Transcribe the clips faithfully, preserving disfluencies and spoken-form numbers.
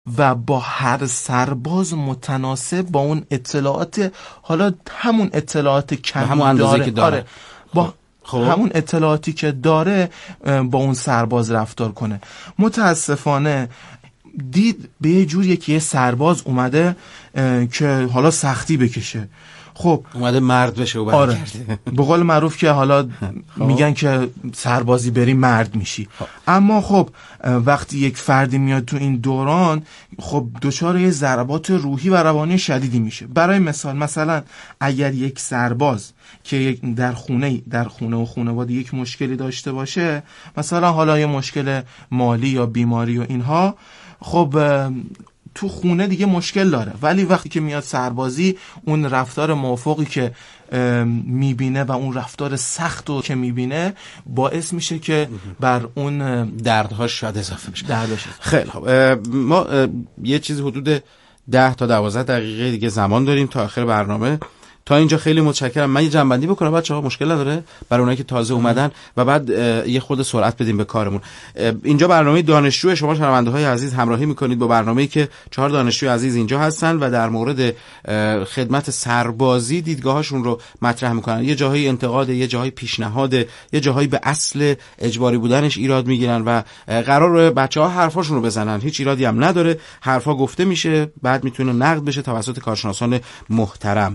و با هر سرباز متناسب با اون اطلاعات، حالا همون اطلاعات کمی همون اندازه داره. که داره. آره. با خب. همون اطلاعاتی که داره با اون سرباز رفتار کنه. متاسفانه دید به یه جوریه که یه سرباز اومده که حالا سختی بکشه، خب اومده مرد بشه و آره. به قول معروف که حالا میگن که سربازی بری مرد میشی. اما خب وقتی یک فردی میاد تو این دوران، خب دچار یه ضربات روحی و روانی شدیدی میشه. برای مثال مثلا اگر یک سرباز که در خونه در خونه و خانواده یک مشکلی داشته باشه، مثلا حالا یه مشکل مالی یا بیماری و اینها، خب تو خونه دیگه مشکل داره، ولی وقتی که میاد سربازی، اون رفتار موافقی که میبینه و اون رفتار سختو که میبینه باعث میشه که بر اون دردهاش شاید اضافه بشه. دردش. خیلی خب، ما یه چیز حدود ده تا دوازده دقیقه دیگه زمان داریم تا آخر برنامه. تا اینجا خیلی متشکرم. من یه جنبندی بکنم بچه‌ها، مشکل نداره برای اونایی که تازه اومدن و بعد یه خود سرعت بدیم به کارمون. اینجا برنامه دانشجو شما شنونده‌های عزیز همراهی میکنید با برنامه‌ای که چهار دانشجوی عزیز اینجا هستن و در مورد خدمت سربازی دیدگاهاشون رو مطرح میکنن. یه جاهایی انتقاد، یه جاهایی پیشنهاد، یه جاهایی به اصل اجباری بودنش ایراد میگیرن و قرار بچه‌ها حرفاشون رو بزنن. هیچ ایرادی هم نداره، حرفا گفته میشه، بعد میتونه نقد بشه توسط کارشناسان محترم.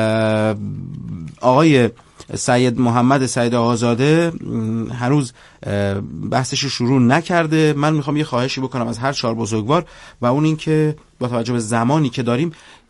آقای سید محمد سید آقازاده هنوز بحثش رو شروع نکرده. من میخوام یه خواهشی بکنم از هر چهار بزرگوار و اون این که با توجه به زمانی که داریم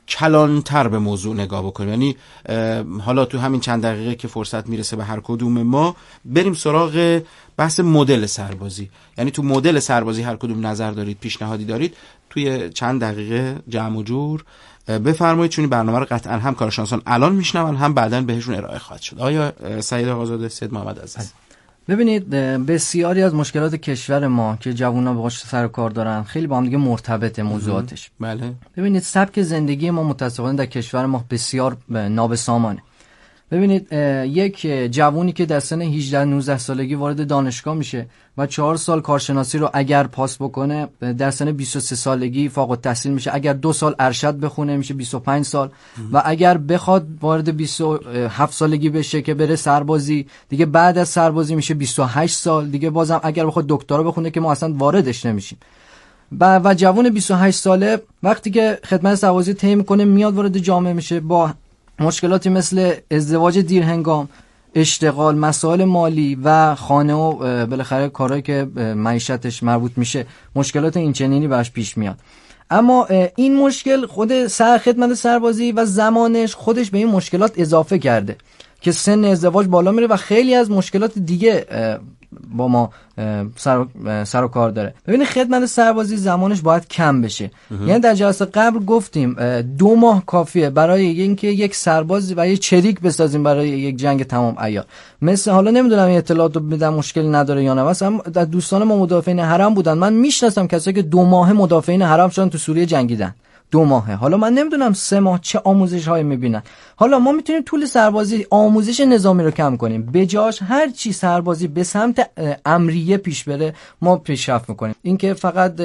کلانتر به موضوع نگاه بکنیم. یعنی حالا تو همین چند دقیقه که فرصت میرسه به هر کدوم ما بریم سراغ بحث مدل سربازی. یعنی تو مدل سربازی هر کدوم نظر دارید، پیشنهادی دارید، توی چند دقیقه جمع و جور بفرمایید، چون این برنامه رو قطعا هم کارشناسان الان میشنون هم بعداً بهشون ارائه خواهد شد. آیا سید آقازاده، سید محمد عزیز؟ ببینید، بسیاری از مشکلات کشور ما که جوونا باهاش سر و کار دارن خیلی با هم دیگه مرتبطه موضوعاتش. بله. ببینید سبک زندگی ما متأسفانه در کشور ما بسیار نابسامانه. ببینید یک جوونی که در سن هجده نوزده سالگی وارد دانشگاه میشه و چهار سال کارشناسی رو اگر پاس بکنه در سن بیست و سه سالگی فارغ التحصیل میشه. اگر دو سال ارشد بخونه میشه بیست و پنج سال و اگر بخواد وارد بیست و هفت سالگی بشه که بره سربازی، دیگه بعد از سربازی میشه بیست و هشت سال دیگه. بازم اگر بخواد دکترا بخونه که ما اصلا واردش نمیشیم. و و جوون بیست و هشت ساله وقتی که خدمت سربازی طی میکنه میاد وارد جامعه میشه با مشکلاتی مثل ازدواج دیرهنگام، اشتغال، مسائل مالی و خانه و بالاخره کارهایی که معیشتش مربوط میشه، مشکلات این چنینی براش پیش میاد. اما این مشکل خود سر خدمت سربازی و زمانش خودش به این مشکلات اضافه کرده که سن ازدواج بالا میره و خیلی از مشکلات دیگه با ما سر, سر و کار داره. ببینید خدمت سربازی زمانش باید کم بشه. یعنی در جلسه قبل گفتیم دو ماه کافیه برای اینکه یک سرباز و یک چریک بسازیم برای یک جنگ تمام عیار. مثل حالا نمیدونم این اطلاعاتو بدم مشکلی نداره یا نه، مثلا در دوستان ما مدافعین حرم بودن، من میشناسم کسایی که دو ماه مدافعین حرم شدن تو سوریه جنگیدن. دو ماهه. حالا من نمیدونم سه ماه چه آموزش هایی میبینن. حالا ما میتونیم طول سربازی آموزش نظامی رو کم کنیم، به جاش هر چی سربازی به سمت امریه پیش بره ما پیشرفت میکنیم. اینکه فقط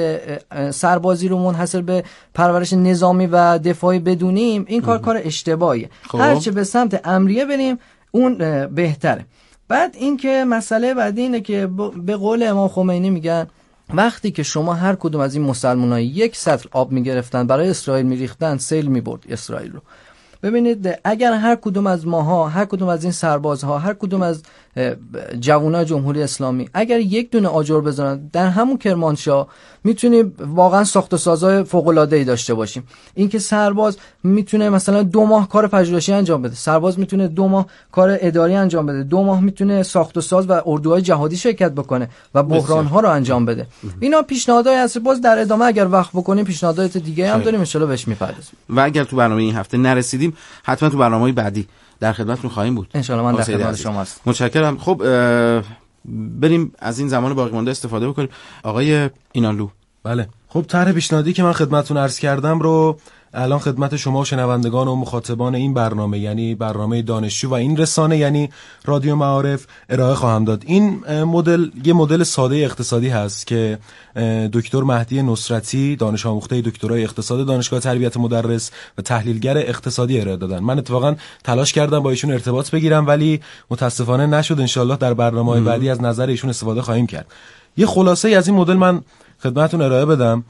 سربازی رو منحصر به پرورش نظامی و دفاعی بدونیم این کار کار اشتباهیه. هر چی به سمت امریه بریم اون بهتره. بعد اینکه مسئله بعدی اینه که به قول امام خمینی میگن وقتی که شما هر کدوم از این مسلمان‌ها یک سطل آب می‌گرفتن برای اسرائیل می‌ریختن، سیل می‌برد اسرائیل رو. ببینید اگر هر کدوم از ماها، هر کدوم از این سربازها، هر کدوم از جوانای جمهوری اسلامی اگر یک دونه آجر بزنن در همون کرمانشاه میتونیم واقعا ساخت و سازهای فوق‌العاده‌ای داشته باشیم. اینکه سرباز میتونه مثلا دو ماه کار پژوهشی انجام بده، سرباز میتونه دو ماه کار اداری انجام بده، دو ماه میتونه ساخت و ساز و اردوهای جهادی شرکت بکنه و بحران‌ها رو انجام بده. اینا پیشنهادهای هست. باز در ادامه اگر وقت بکنیم پیشنهادات دیگه هم داریم ان شاءالله بهش میپردازیم. و اگر تو برنامه این هفته نرسیدیم حتما تو برنامه‌های بعدی در خدمتتون خواهیم بود. ان شاءالله من در خدمت شما هستم. متشکرم. خب بریم از این زمان باقی مانده استفاده بکنیم. آقای اینانلو. بله. خب طرح پیشنهادی که من خدمتتون عرض کردم رو الان خدمت شما و شنوندگان و مخاطبان این برنامه، یعنی برنامه دانشجو و این رسانه یعنی رادیو معارف، ارائه خواهم داد. این مدل یه مدل ساده اقتصادی هست که دکتر مهدی نصرتی، دانش آموخته دکترای اقتصاد دانشگاه تربیت مدرس و تحلیلگر اقتصادی ارائه دادن. من اتفاقا تلاش کردم با ایشون ارتباط بگیرم ولی متاسفانه نشد. انشالله در برنامه‌های بعدی از نظر ایشون استفاده خواهیم کرد. یه خلاصه از این مدل من خدمتتون ارائه بدم.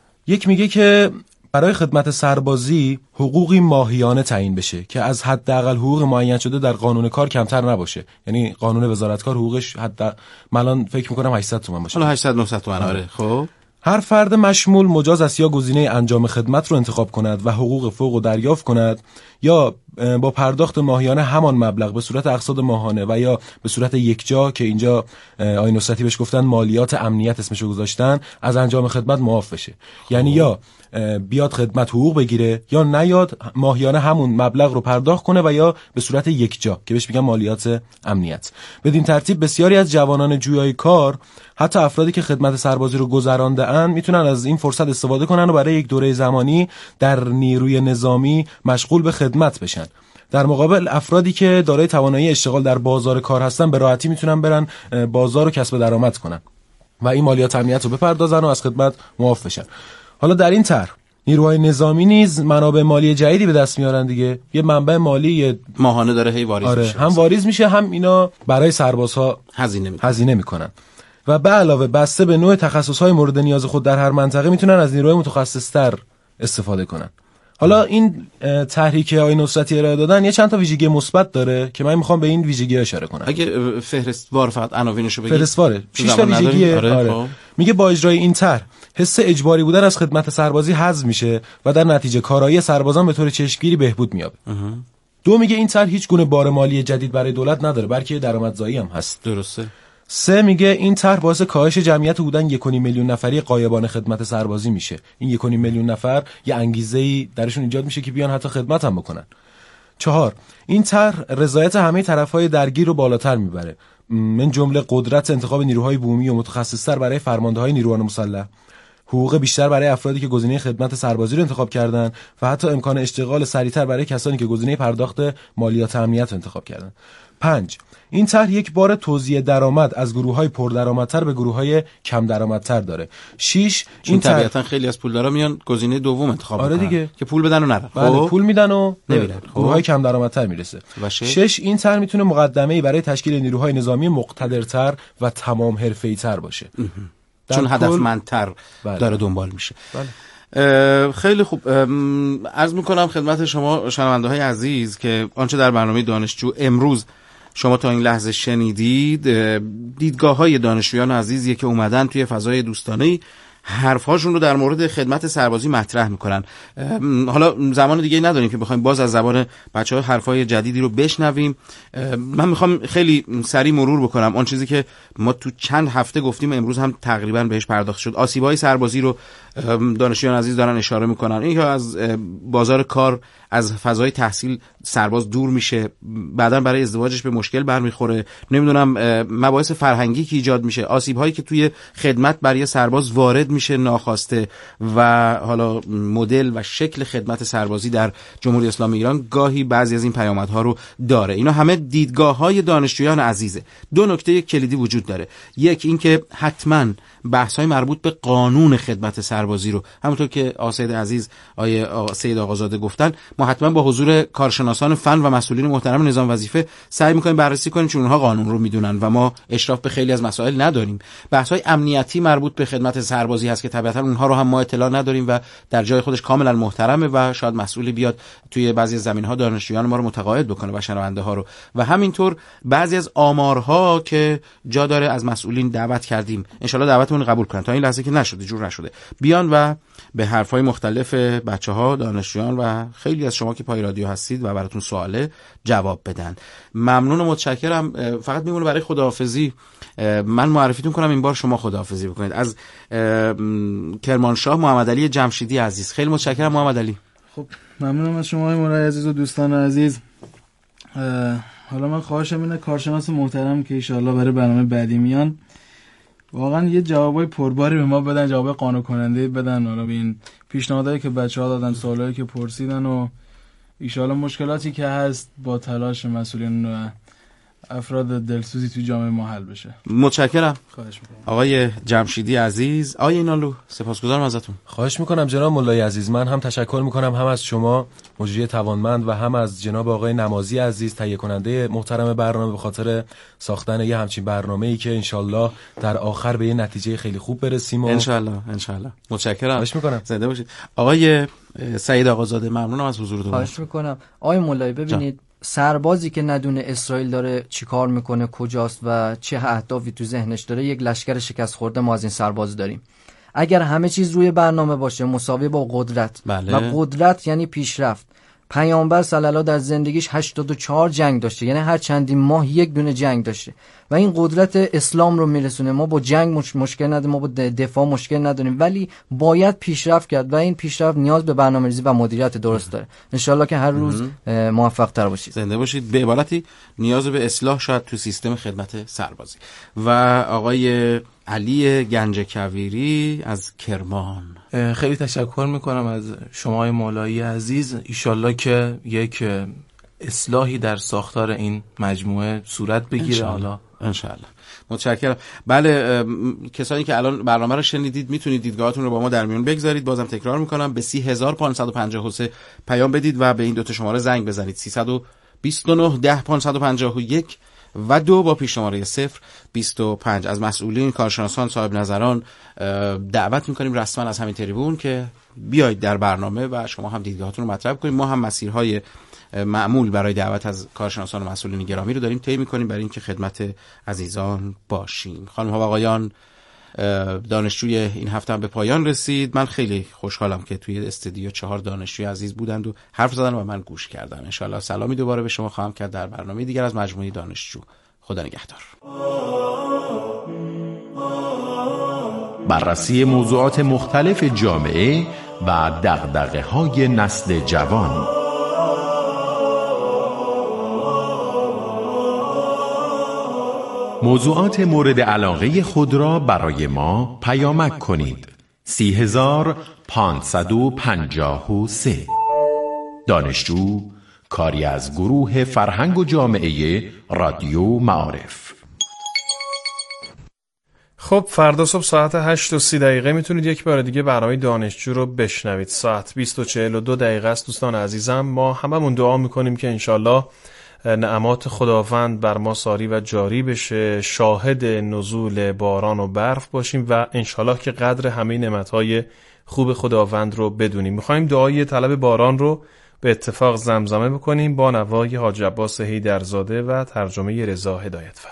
یک میگه که برای خدمت سربازی حقوقی ماهیانه تعیین بشه که از حداقل حقوق معین شده در قانون کار کمتر نباشه. یعنی قانون وزارت کار حقوقش حد من فکر میکنم هشتصد تومان باشه. حالا هشتصد نهصد تومان. آره. خب هر فرد مشمول مجاز است یا گزینه انجام خدمت رو انتخاب کند و حقوق فوق رو دریافت کند یا با پرداخت ماهیانه همان مبلغ به صورت اقساط ماهانه و یا به صورت یکجا که اینجا آقای نصرتی بهش گفتن مالیات امنیت اسمشو گذاشتن از انجام خدمت معاف بشه. یعنی یا بیاد خدمت حقوق بگیره یا نیاد ماهیانه همون مبلغ رو پرداخت کنه و یا به صورت یکجا که بهش میگن مالیات امنیت. بدین ترتیب بسیاری از جوانان جویای کار، حتی افرادی که خدمت سربازی رو گذرانده اند، میتونن از این فرصت استفاده کنن و برای یک دوره زمانی در نیروی نظامی مشغول به خدمت بشن. در مقابل افرادی که دارای توانایی اشتغال در بازار کار هستن به راحتی میتونن برن بازار و کسب درآمد کنن و این مالیات امنیت رو بپردازن و از خدمت معاف بشن. حالا در این طرح نیروهای نظامی نیز منابع مالی جدیدی به دست میارن دیگه. یه منبع مالی ماهانه داره هی واریز آره میشه. هم واریز میشه هم اینا برای سربازها هزینه میکنن. هزینه میکنن. و به علاوه بسته به نوع تخصص‌های مورد نیاز خود در هر منطقه میتونن از نیروهای متخصص‌تر استفاده کنن. حالا این تحریک آقای نصرتی ارائه دادن یه چند تا ویژگی مثبت داره که من میخوام به این ویژگی‌ها اشاره کنم. اگه فهرستوار فقط عناوینشو بگید. فهرستواره شش تا ویژگی. آره. آره. میگه با اجرای این طرح حس اجباری بودن از خدمت سربازی حذف میشه و در نتیجه کارایی سربازان به طور چشمگیری بهبود مییابه. دو میگه این طرح هیچ گونه بار مالی جدید برای دولت نداره بلکه درآمدزایی هم هست. درسته. سه میگه این طرح باعث کاهش جمعیت حدوداً یک و نیم میلیون نفری غایبان خدمت سربازی میشه. این یک و نیم میلیون نفر یه انگیزه‌ای درشون ایجاد میشه که بیان حتی خدمت هم بکنن. چهار این طرح رضایت همه طرف‌های درگیر رو بالاتر میبره، من جمله قدرت انتخاب نیروهای بومی و متخصص‌تر برای فرمانده‌های نیروهای مسلح، حقوق بیشتر برای افرادی که گزینه خدمت سربازی رو انتخاب کردن و حتی امکان اشتغال سریعتر برای کسانی که گزینه پرداخت مالیات امنیت رو انتخاب کردن. پنج این طرح یک بار توزیع درآمد از گروه‌های پردرآمدتر به گروه‌های کم درآمدتر داره. شش این طرح طبیعتاً خیلی از پولدارا میان گزینه دوم انتخاب آره میکنن دیگه. که پول بدن و نرن. بله خب پول میدن و نمیرن. گروه‌های کم درآمدتر میرسه. شش این طرح میتونه مقدمه‌ای برای تشکیل نیروهای نظامی مقتدرتر و تمام حرفه‌ای‌تر باشه. چون هدفمندتر بله. داره دنبال میشه. بله. خیلی خوب. عرض میکنم خدمت شما شنونده های عزیز که آنچه در برنامه دانشجو امروز شما تا این لحظه شنیدید دیدگاه های دانشجویان عزیزیه که اومدن توی فضای دوستانه‌ای حرفهاشون رو در مورد خدمت سربازی مطرح میکنن. حالا زمان دیگه نداریم که بخوایم باز از زبان بچه‌ها حرفای جدیدی رو بشنویم. من میخوام خیلی سریع مرور بکنم آن چیزی که ما تو چند هفته گفتیم امروز هم تقریبا بهش پرداخت شد. آسیب‌های سربازی رو دانشجویان عزیز دارن اشاره میکنن. این که از بازار کار، از فضای تحصیل سرباز دور میشه، بعداً برای ازدواجش به مشکل برمیخوره، نمیدونم مباحث فرهنگی که ایجاد میشه، آسیب‌هایی که توی خدمت برای سرباز وارد میشه ناخواسته و حالا مدل و شکل خدمت سربازی در جمهوری اسلامی ایران گاهی بعضی از این پیامدها رو داره. اینا همه دیدگاه‌های دانشجویان عزیزه. دو نکته کلیدی وجود داره. یک این که حتماً بحث‌های مربوط به قانون خدمت سربازی رو همونطور که آقای سید عزیز آقای سید آقازاده گفتن ما حتما با حضور کارشناسان فن و مسئولین محترم نظام وظیفه سعی می‌کنیم بررسی کنیم چون اونها قانون رو میدونن و ما اشراف به خیلی از مسائل نداریم. بحث‌های امنیتی مربوط به خدمت سربازی هست که طبیعتاً اونها رو هم ما اطلاع نداریم و در جای خودش کاملا محترمه و شاید مسئولی بیاد توی بعضی از زمینه‌ها دانشجویان ما رو متقاعد بکنه و شنونده ها رو و همینطور بعضی از آمارها که جا داره از مسئولین دعوت کردیم ان شاءالله دعوتمون قبول کنن. تا این لحظه که نشده، جور نشده، بیان و به حرفای مختلف بچه‌ها، دانشجویان و خیلی از شما که پای رادیو هستید و براتون سواله جواب بدن. ممنون و متشکرم. فقط میمونه برای خداحافظی من معرفیتون کنم این بار شما خداحافظی بکنید. از کرمانشاه محمد علی جمشیدی عزیز. خیلی متشکرم محمد علی. خب ممنونم از شما مولای عزیز و دوستان عزیز. حالا من خواهشم اینه کارشناس محترم که ان شاءالله برای برنامه بعدی میان واقعا یه جوابای پرباری به ما بدن، جواب قانع کننده بدن. حالا به این پیشنهادایی که بچه‌ها دادن، سوالایی که پرسیدن و ایشالا مشکلاتی که هست با تلاش مسئولین و افراد دلسوزی توی جامعه ما حل بشه. متشکرم. خواهش میکنم. آقای جمشیدی عزیز، آقای اینالو، سپاسگزارم ازتون. خواهش میکنم جناب مولای عزیز. من هم تشکر میکنم هم از شما مجری توانمند و هم از جناب آقای نمازی عزیز تهیه کننده محترم برنامه به خاطر ساختن یه همچین برنامه‌ای که انشالله در آخر به یه نتیجه خیلی خوب برسیم. و انشالله انشالله. متشکرم. خواهش میکنم. زنده باشید. آقای سعید آقازاده ممنونم از حضورتون. خواهش میکنم. آقای مولای ببینید جا. سربازی که ندونه اسرائیل داره چی کار میکنه، کجاست و چه اهدافی تو ذهنش داره، یک لشکر شکست خورده ما از این سرباز داریم. اگر همه چیز روی برنامه باشه مساوی با قدرت، بله. و قدرت یعنی پیشرفت. پیامبر صلی الله در زندگیش هشتاد و چهار جنگ داشته، یعنی هر چندین ماه یک دونه جنگ داشته و این قدرت اسلام رو میرسونه. ما با جنگ مش... مشکل نداریم، ما با دفاع مشکل نداریم، ولی باید پیشرفت کرد و این پیشرفت نیاز به برنامه‌ریزی و مدیریت درست داره. انشالله که هر روز موفق تر باشید. زنده باشید. به عبارتی نیاز به اصلاح شاید تو سیستم خدمت سربازی. و آقای علی گنج کویری از کرمان، خیلی تشکر میکنم از شما مولایی عزیز. ایشالله که یک اصلاحی در ساختار این مجموعه صورت بگیره. حالا انشالله. متشکرم. بله، کسانی که الان برنامه رو شنیدید میتونید دیدگاهاتون رو با ما در میون بگذارید. بازم تکرار میکنم به سی هزار و پانصد و پنجاه و سه پیام بدید و به این دو تا شماره زنگ بزنید سیصد و بیست و نه ده پانصد و پنجاه و یک و دو با پیش شماره صفر بیست و پنج. از مسئولین، کارشناسان، صاحب نظران دعوت میکنیم رسما از همین تریبون که بیایید در برنامه و شما هم دیدگاهاتون رو مطرح کنید. ما هم مسیرهای معمول برای دعوت از کارشناسان و مسئولین گرامی رو داریم طی می‌کنیم برای اینکه خدمت عزیزان باشیم. خانم ها و آقایان، دانشجوی این هفته هم به پایان رسید. من خیلی خوشحالم که توی استودیو چهار دانشجوی عزیز بودند و حرف زدن و من گوش کردم. ان شاءالله سلامی دوباره به شما خواهم کرد در برنامه دیگر از مجموعه دانشجو. خدا نگهدار. بررسی موضوعات مختلف جامعه و دغدغه‌های نسل جوان. موضوعات مورد علاقه خود را برای ما پیامک کنید. سی هزار پانصد و پنجاه و سه. دانشجو، کاری از گروه فرهنگ و جامعه رادیو معارف. خب فردا صبح ساعت هشت و سی دقیقه میتونید یک بار دیگه برنامه دانشجو رو بشنوید. ساعت بیست و چهل و دو دقیقه است. دوستان عزیزم، ما هممون دعا میکنیم که انشالله نعمات خداوند بر ما ساری و جاری بشه، شاهد نزول باران و برف باشیم و انشالله که قدر همه نعمتهای خوب خداوند رو بدونیم. میخوایم دعای طلب باران رو به اتفاق زمزمه بکنیم با نوای حاج عباس حیدرزاده و ترجمه رضا هدایتفر.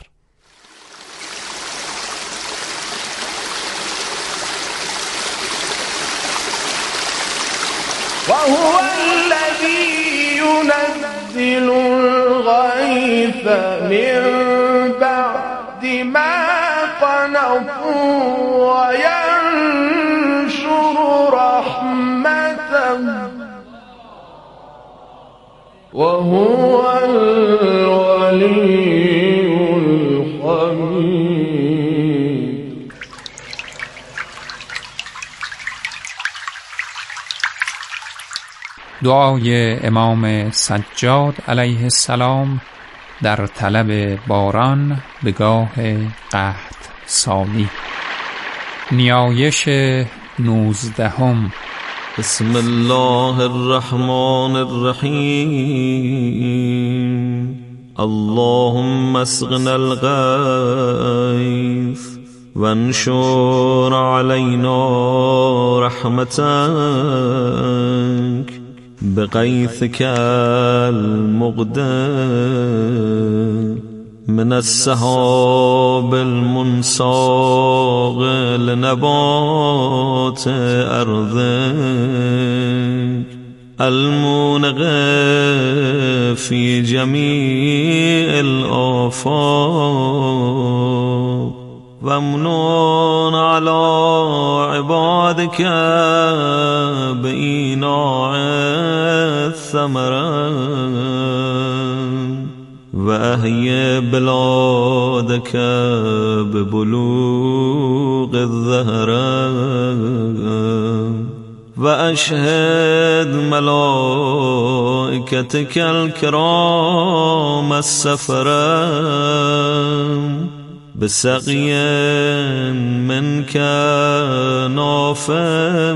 وهو الذي ينزل الغيث من بعد ما قنطوا وينشر رحمته وهو الولي الحميد. دعای امام سجاد علیه السلام در طلب باران به گاه قحط سالی. نیایش نوزدهم. بسم الله الرحمن الرحیم. اللهم اسقنا الغیث وانشر علينا رحمتك بغيثك المقدم من السحاب المنساق لنبات أرضك المونغ في جميع الآفاق وامنون على عبادك بإيناع الثمرات وأحيي بلادك ببلوغ الزهرات وأشرق اشهد ملائكتك الكرام السفرة بسقي منك نافع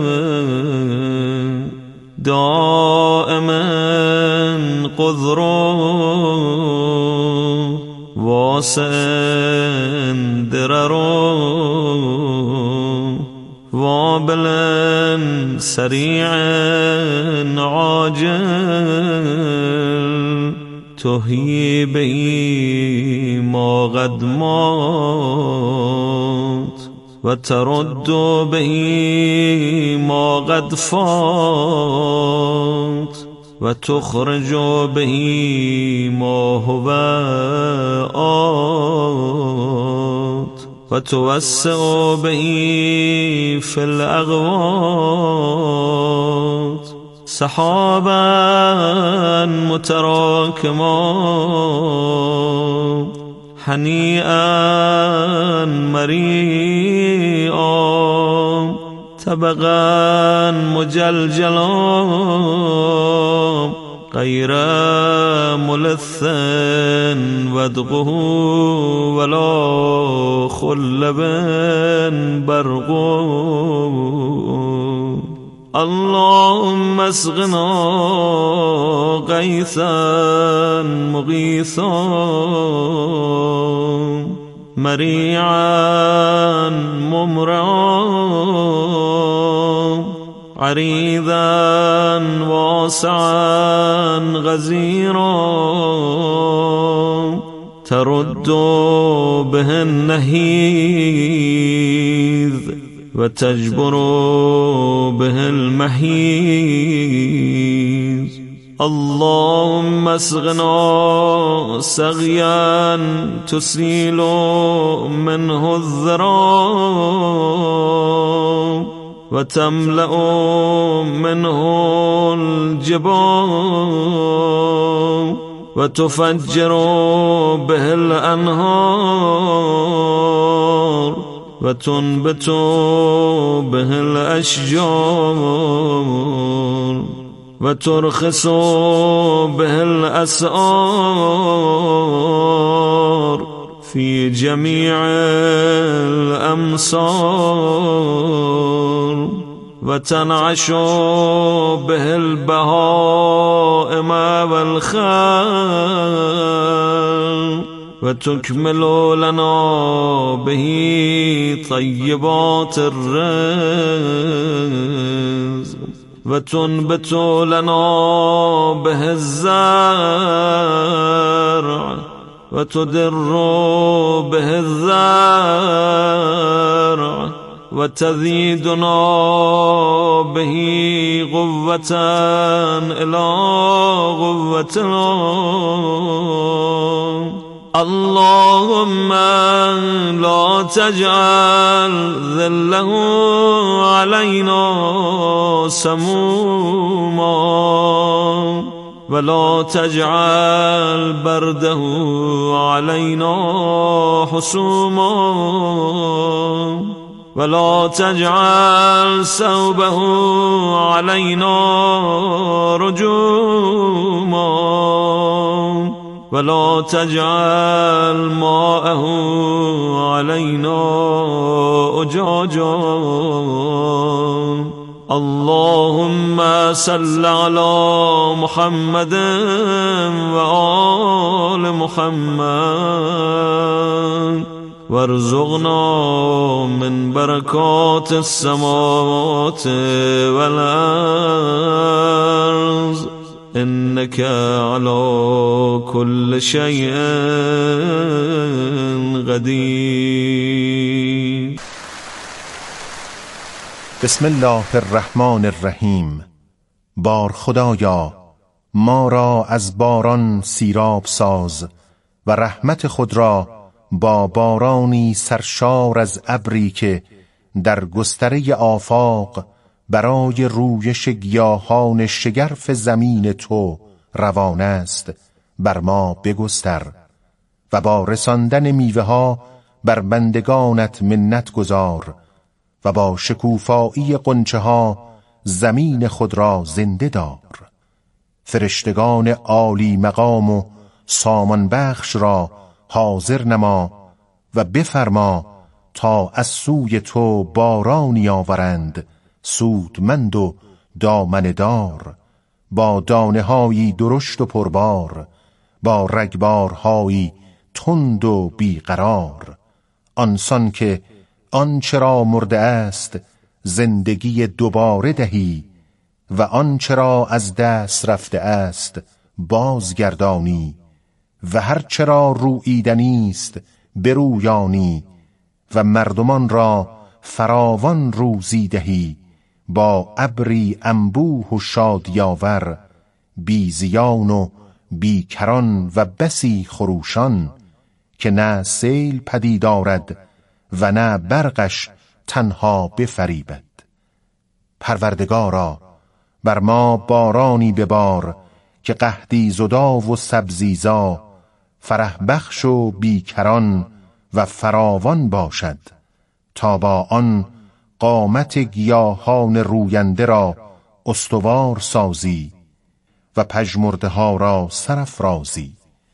دائما قدر واسع درر وابلا سريع عاجل تحيي به ما قد مات وترد به ما قد فات وتخرج به ما هو آت وتوسع به في الأغوات سحابا متراكما هنيئا مريئا طبقا مجلجلا غير ملث ودقه ولا خلب برق اللهم اسقنا غيثا مغيثا مريعا ممرعا عريضا واسعا غزيرا ترد به النهيذ وتجبر به المحيذ اللهم اسقنا سقيا تسيل منه الذراب وتملأ منه الجبال وتفجر به الأنهار وتنبت به الأشجار وترخص به الأسعار في جميع الأمصار وتنعش به البهائم والخيل وتكمل لنا به طيبات الرزق وتنبت لنا به الزرع وتدر به الزرع وتزيدنا به قوة إلى قوتنا اللهم لا تجعل ذله علينا سموما ولا تجعل برده علينا حسوما ولا تجعل ثوبه علينا رجوما ولا تجعل ماءه علينا أجاجا اللهم صل على محمد وآل محمد وارزقنا من بركات السماوات والأرض إنك على كل شيء قدير. بسم الله الرحمن الرحیم. بار خدایا ما را از باران سیراب ساز و رحمت خود را با بارانی سرشار از ابری که در گستره آفاق برای رویش گیاهان شگرف زمین تو روان است بر ما بگستر و با رساندن میوه ها بر بندگانت منت گذار و با شکوفایی قنچه ها زمین خود را زنده دار. فرشتگان عالی مقام و سامان بخش را حاضر نما و بفرما تا از سوی تو بارانی آورند سودمند و دامنه دار، با دانه هایی درشت و پربار، با رگبارهایی تند و بیقرار. آنسان که آنچه را مرده است زندگی دوباره دهی و آنچه را از دست رفته است بازگردانی و هر چه را روییدنی است برویانی و مردمان را فراوان روزی دهی با ابری انبوه و شادیاور، بی زیان و بی کران و بسی خروشان، که نه سیل پدید آرد و نه برقش تنها بفریبد. پروردگارا بر ما بارانی ببار که قحطی زدا و سبزیزا، فرح بخش و بیکران و فراوان باشد، تا با آن قامت گیاهان روینده را استوار سازی و پژمرده ها را سرافرازی.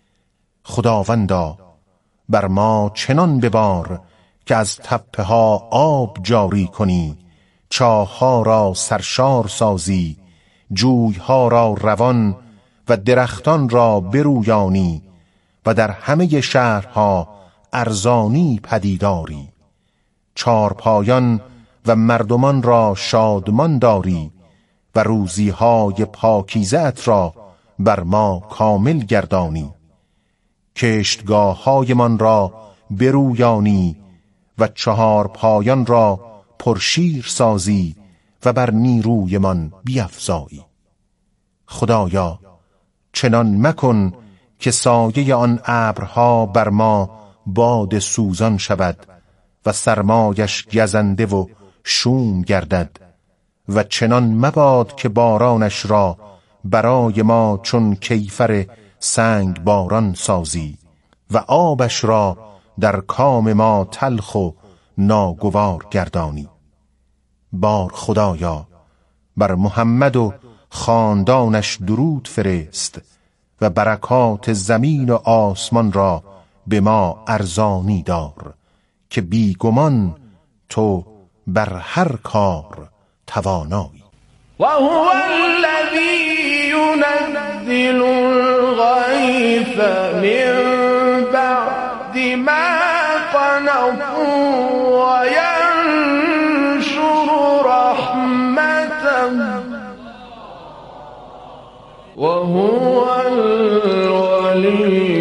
خداوندا بر ما چنان ببار که از تپه ها آب جاری کنی، چاه ها را سرشار سازی، جوی ها را روان و درختان را برویانی و در همه شهرها ارزانی پدیداری. چارپایان و مردمان را شادمان داری و روزیهای پاکیزه ات را بر ما کامل گردانی. کشتگاه های من را برویانی و چهار پایان را پرشیر سازی و بر نیروی من بیفزایی. خدایا چنان مکن که سایه آن ابرها بر ما باد سوزان شود و سرمایش گزنده و شوم گردد، و چنان مباد که بارانش را برای ما چون کیفر سنگ باران سازی و آبش را در کام ما تلخ و ناگوار گردانی. بار خدایا بر محمد و خاندانش درود فرست و برکات زمین و آسمان را به ما ارزانی دار، که بیگمان تو بر هر کار توانایی. و هو الذی ينزل الغیث من بعد ما قنطوا و ینشر رحمته و هو الولی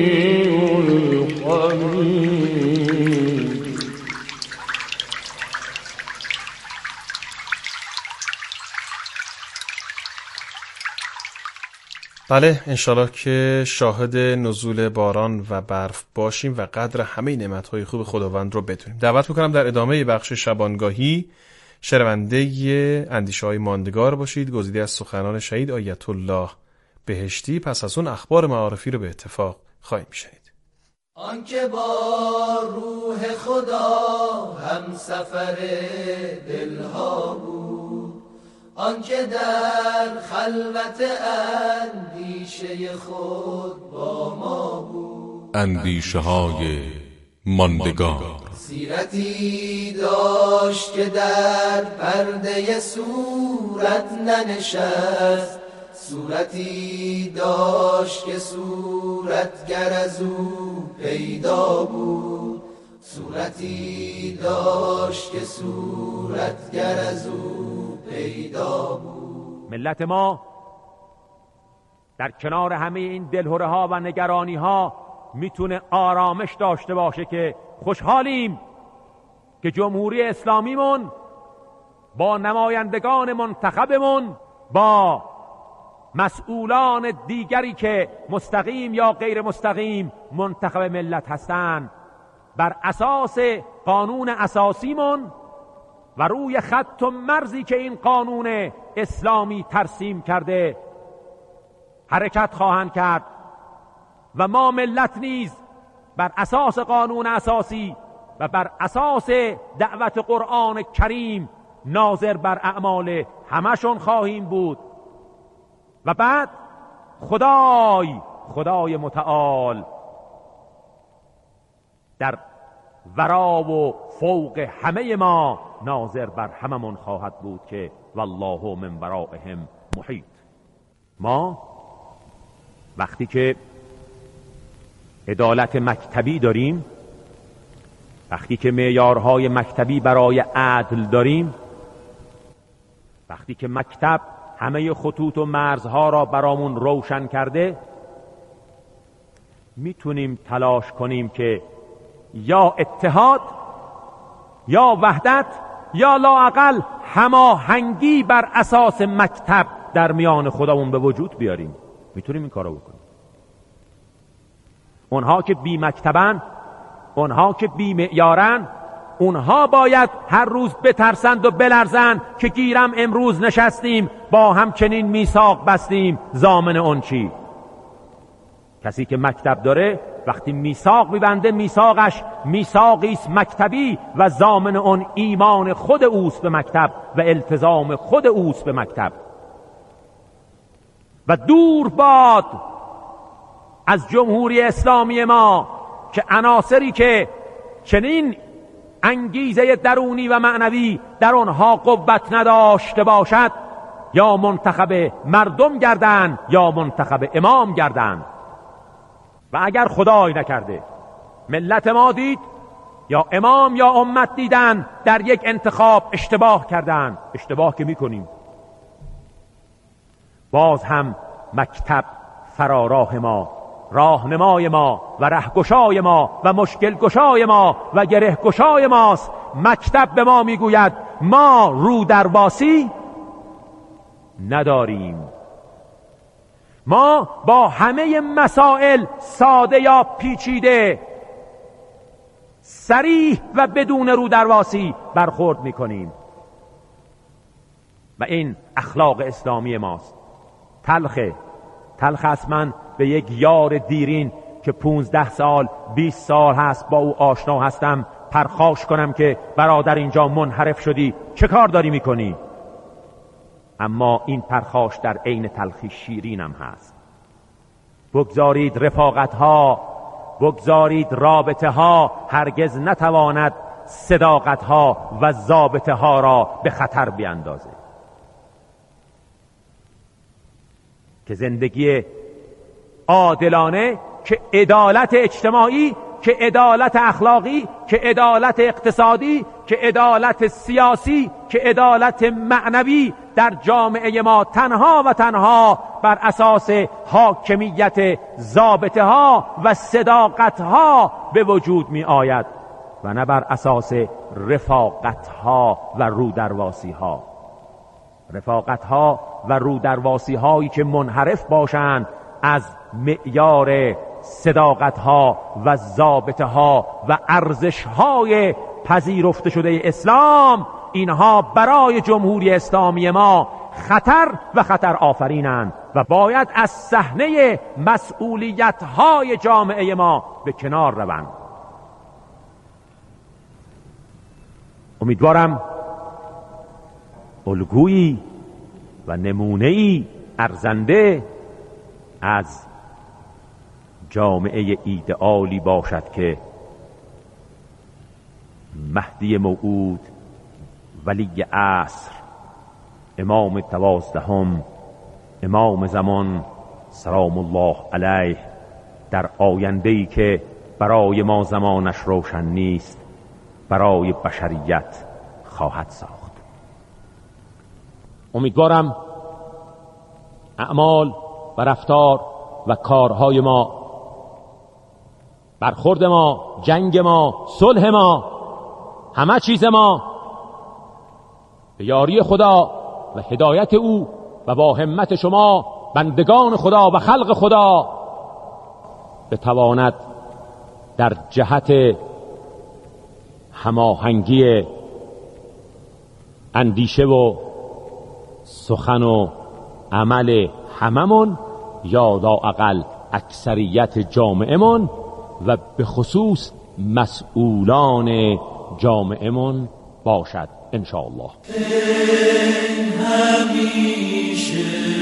بله، انشالله که شاهد نزول باران و برف باشیم و قدر همه نعمتهای خوب خداوند رو بدونیم. دعوت میکنم در ادامه بخش شبانگاهی شنونده اندیشه های ماندگار باشید، گزیده از سخنان شهید آیت الله بهشتی. پس از اون اخبار معارفی رو به اتفاق خواهیم شنید. آن که با روح خدا هم سفر دلها بود، آن که در خلوت اندیشه خود با ما بود، اندیشه های ماندگار. سیرتی داشت که در پرده صورت ننشست، صورتی داشت که صورتگر از او پیدا بود، صورتی داشت که صورتگر از او پیدا بود. ملت ما در کنار همه این دلهره ها و نگرانی ها میتونه آرامش داشته باشه که خوشحالیم که جمهوری اسلامیمون با نمایندگان منتخبمون، با مسئولان دیگری که مستقیم یا غیر مستقیم منتخب ملت هستند، بر اساس قانون اساسیمون و روی خط و مرزی که این قانون اسلامی ترسیم کرده حرکت خواهند کرد و ما ملت نیز بر اساس قانون اساسی و بر اساس دعوت قرآن کریم ناظر بر اعمال همشون خواهیم بود. و بعد خدای خدای متعال در ورا و فوق همه ما ناظر بر هممون خواهد بود که والله من ورائهم محیط. ما وقتی که عدالت مکتبی داریم، وقتی که معیارهای مکتبی برای عدل داریم، وقتی که مکتب همه خطوط و مرزها را برامون روشن کرده، میتونیم تلاش کنیم که یا اتحاد یا وحدت یا لااقل هماهنگی بر اساس مکتب در میان خودمون به وجود بیاریم. میتونیم این کارو بکنیم. اونها که بی مکتبن، اونها که بی معیارن، اونها باید هر روز بترسند و بلرزند که گیرم امروز نشستیم با هم چنین میثاق بستیم، ضامن اون چی؟ کسی که مکتب داره وقتی میثاق میبنده، میثاقش میثاقی است مکتبی و ضامن اون ایمان خود اوست به مکتب و التزام خود اوست به مکتب. و دور باد از جمهوری اسلامی ما که عناصری که چنین انگیزه درونی و معنوی در آنها قوت نداشته باشد یا منتخب مردم گردند یا منتخب امام گردند. و اگر خدای نکرده ملت ما دید یا امام یا امت دیدن در یک انتخاب اشتباه کردن، اشتباه که میکنیم، باز هم مکتب فراراه ما، راهنمای ما و رهگشای ما و مشکل گشای ما و گره گشای ماست. مکتب به ما میگوید ما رو درباسی نداریم، ما با همه مسائل ساده یا پیچیده صریح و بدون رو درواسی برخورد میکنیم و این اخلاق اسلامی ماست. تلخه تلخ است من به یک یار دیرین که پونزده سال بیست سال هست با او آشنا هستم پرخاش کنم که برادر اینجا منحرف شدی، چه کار داری میکنی؟ اما این پرخاش در عین تلخی شیرینم هست. بگذارید رفاقت ها، بگذارید رابطه ها هرگز نتواند صداقت ها و ضابطه ها را به خطر بیاندازه. که زندگی عادلانه، که عدالت اجتماعی، که عدالت اخلاقی، که عدالت اقتصادی، که عدالت سیاسی، که عدالت معنوی در جامعه ما تنها و تنها بر اساس حاکمیت ضابطه ها و صداقت ها به وجود می آید و نه بر اساس رفاقت ها و رودرواسی ها. رفاقت ها و رودرواسی هایی که منحرف باشند از معیار صداقت ها و ضابطه ها و ارزش های پذیرفته شده اسلام، اینها برای جمهوری اسلامی ما خطر و خطر آفرینند و باید از صحنه مسئولیت های جامعه ما به کنار روند. امیدوارم الگویی و نمونه‌ای ارزنده از جامعه ایدئالی باشد که مهدی موعود، ولی عصر، امام دوازدهم، امام زمان سلام الله علیه در آینده‌ای که برای ما زمانش روشن نیست برای بشریت خواهد ساخت. امیدوارم اعمال و رفتار و کارهای ما، برخورد ما، جنگ ما، صلح ما، همه چیز ما به یاری خدا و هدایت او و با همت شما بندگان خدا و خلق خدا بتواند در جهت هماهنگی اندیشه و سخن و عمل هممون یا لااقل اکثریت جامعهمون و به خصوص مسئولان جامعهمون باشد. ان شاء الله. همیشه